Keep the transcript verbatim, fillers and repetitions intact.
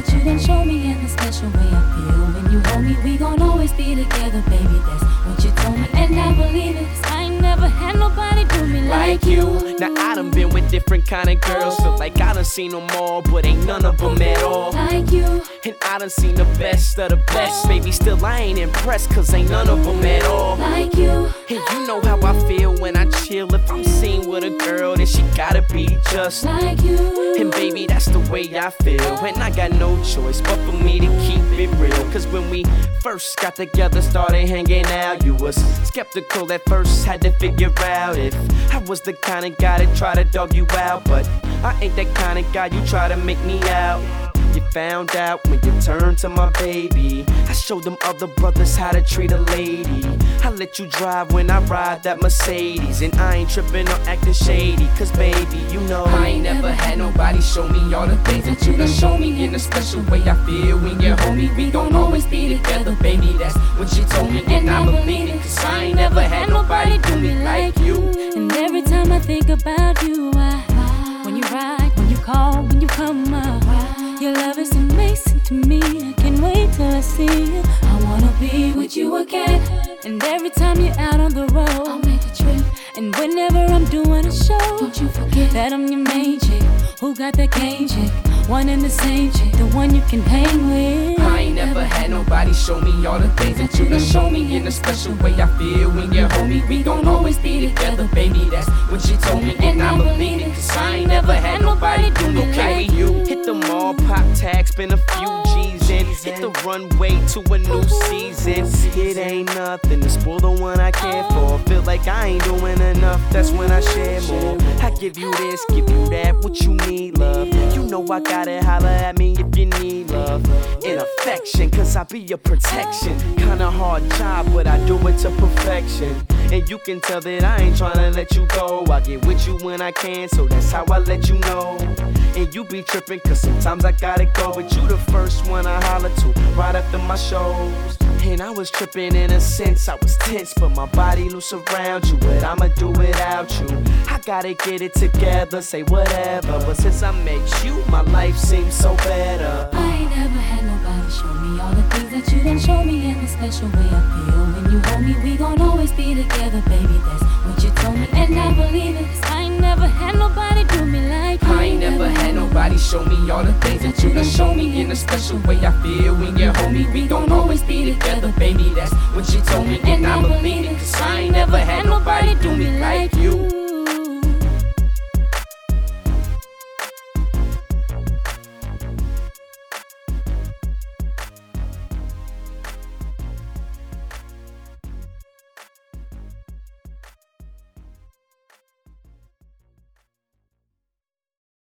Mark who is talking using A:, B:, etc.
A: that you done show me, and the special way I feel when you hold me. We gon' always be together, baby, that's what you told me, and I believe it, 'cause I ain't never had nobody do me like, like you.
B: Now I done been with different kind of girls, feel like I done seen them all, but ain't none of them at all
A: like you.
B: And I done seen the best of the best, baby, still I ain't impressed, 'cause ain't none of them at all
A: like you.
B: And you know how I feel when I chill. If I'm seen with a girl, then she gotta be just
A: like you.
B: And baby, that's the way I feel, and I got no choice but for me to keep it real. 'Cause when we first got together, started hanging out, you was skeptical at first, had to figure out if I was the kind of guy that try to dog you out. But I ain't that kind of guy you try to make me out. You found out when you turned to my baby. I showed them other brothers how to treat a lady. I let you drive when I ride that Mercedes, and I ain't tripping or acting shady, 'cause baby, you know I ain't never had nobody show me all the things that you done show me. In a special way I feel when you're home me. We gon' always be together, baby, that's what you told me, and I believe it, 'cause I ain't never had nobody do me like you.
A: And every time I think about you, I, when you ride, when you call, when you come up, your love is amazing to me. I can't wait till I see you. I wanna be with you again. And every time you're out on the road, I'll make a trip. And whenever I'm doing a show, don't you forget that I'm your main chick, who got that game chick, one and the same chick, the one you can hang with.
B: I ain't never had nobody show me all the things that you done show me. In a special way I feel when you're home me. We gon' always be together, baby, that's what you told me, and I believe it, 'cause I ain't never had nobody do me like you. Hit the mall, pop tags, spend a few G's in, hit the runway to a new season. It ain't nothing to spoil the one I care for. Feel like I ain't doing enough, that's when I share more. I give you this, give you that, what you need, love. You know I gotta holler at me if you need love and affection, 'cause I be your protection. Kinda hard job, but I do it to perfection. And you can tell that I ain't tryna let you go. I get with you when I can, so that's how I let you know. And you be trippin', 'cause sometimes I gotta go, but you the first one I holler to right after my shows. And I was trippin' in a sense, I was tense, but my body loose around you. But I'ma do without you. I gotta get it together, say whatever. But since I met you, my life seems so better.
A: I ain't never had nobody show me all the things that you done show me, and the special way I feel when you hold me. We gon' always be together, baby, that's what you told me, and I believe it, 'cause I ain't never had nobody do me like you.
B: I ain't never had nobody show me all the things that you done show me. In a special way I feel when you're home me. We gon' always be together, baby, that's what you told me,